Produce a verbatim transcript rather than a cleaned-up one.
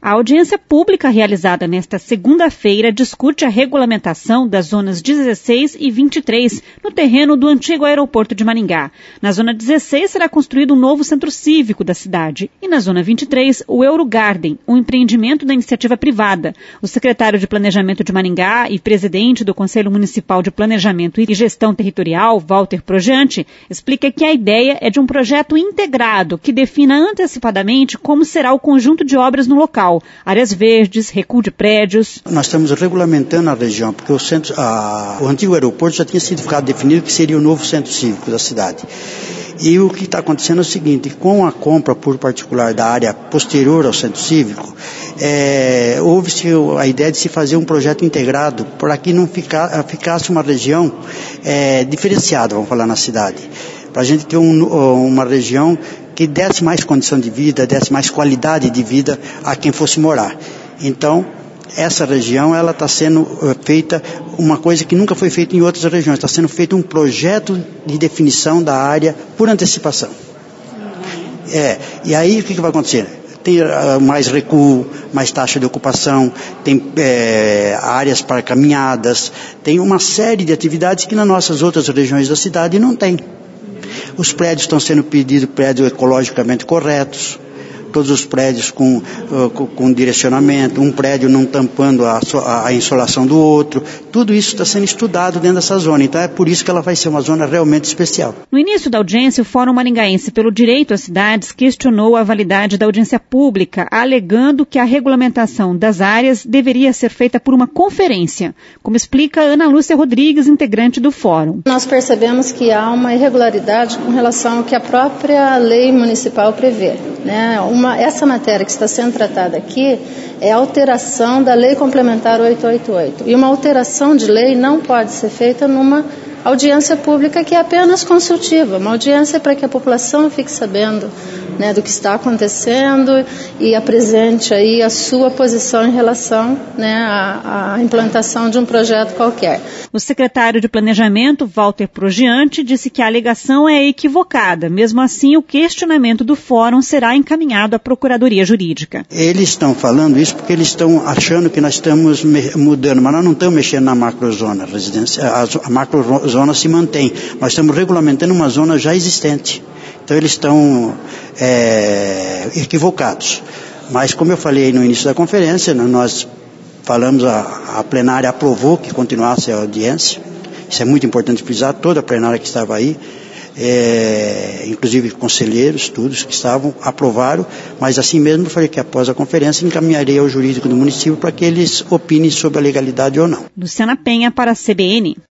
A audiência pública realizada nesta segunda-feira discute a regulamentação das zonas dezesseis e vinte e três no terreno do antigo aeroporto de Maringá. Na zona dezesseis será construído um novo centro cívico da cidade e na zona vinte e três o Eurogarden, um empreendimento da iniciativa privada. O secretário de Planejamento de Maringá e presidente do Conselho Municipal de Planejamento e Gestão Territorial, Walter Progiante, explica que a ideia é de um projeto integrado que defina antecipadamente como será o conjunto de obras no local. Áreas verdes, recuo de prédios. Nós estamos regulamentando a região, porque o, centro, a, o antigo aeroporto já tinha sido ficado definido que seria o novo centro cívico da cidade. E o que está acontecendo é o seguinte, com a compra por particular da área posterior ao centro cívico, é, houve-se a ideia de se fazer um projeto integrado para que não fica, ficasse uma região é, diferenciada, vamos falar, na cidade. Para a gente ter um, uma região que desse mais condição de vida, desse mais qualidade de vida a quem fosse morar. Então, essa região, ela está sendo feita uma coisa que nunca foi feita em outras regiões, está sendo feito um projeto de definição da área por antecipação. É, e aí o que, que vai acontecer? Tem uh, mais recuo, mais taxa de ocupação, tem é, áreas para caminhadas, tem uma série de atividades que nas nossas outras regiões da cidade não tem. Os prédios estão sendo pedidos, prédios ecologicamente corretos, todos os prédios com, uh, com, com direcionamento, um prédio não tampando a, a insolação do outro, tudo isso está sendo estudado dentro dessa zona, então é por isso que ela vai ser uma zona realmente especial. No início da audiência, o Fórum Maringaense pelo Direito às Cidades questionou a validade da audiência pública, alegando que a regulamentação das áreas deveria ser feita por uma conferência, como explica Ana Lúcia Rodrigues, integrante do Fórum. Nós percebemos que há uma irregularidade com relação ao que a própria lei municipal prevê, né? Uma Uma, essa matéria que está sendo tratada aqui é a alteração da Lei Complementar oitocentos e oitenta e oito. E uma alteração de lei não pode ser feita numa audiência pública que é apenas consultiva. Uma audiência para que a população fique sabendo, né, do que está acontecendo e apresente aí a sua posição em relação, né, à, à implantação de um projeto qualquer. O secretário de Planejamento, Walter Progiante, disse que a alegação é equivocada. Mesmo assim, o questionamento do Fórum será encaminhado à Procuradoria Jurídica. Eles estão falando isso porque eles estão achando que nós estamos mudando, mas nós não estamos mexendo na macrozona residencial. A macrozona se mantém. Nós estamos regulamentando uma zona já existente. Então eles estão é, equivocados. Mas como eu falei no início da conferência, nós falamos, a, a plenária aprovou que continuasse a audiência. Isso é muito importante frisar, toda a plenária que estava aí, é, inclusive conselheiros, todos que estavam, aprovaram, mas assim mesmo eu falei que após a conferência encaminharei ao jurídico do município para que eles opinem sobre a legalidade ou não. Luciana Penha para a C B N.